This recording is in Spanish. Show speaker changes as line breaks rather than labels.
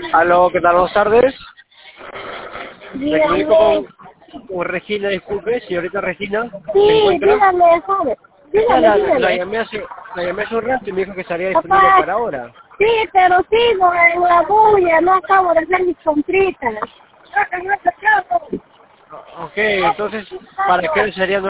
Aló, ¿qué tal? Buenas tardes. Me comunico
Dígame.
con Regina, disculpe, señorita Regina, ¿se
Sí,
encuentra?
dígame, joven.
Ya
Dígame, dígame.
la llamé hace un rato y me dijo que estaría disponible
Papá,
para ahora.
sí, pero sigo en la bulla, no acabo de hacer mis compritas.
Ok, entonces, ¿para qué sería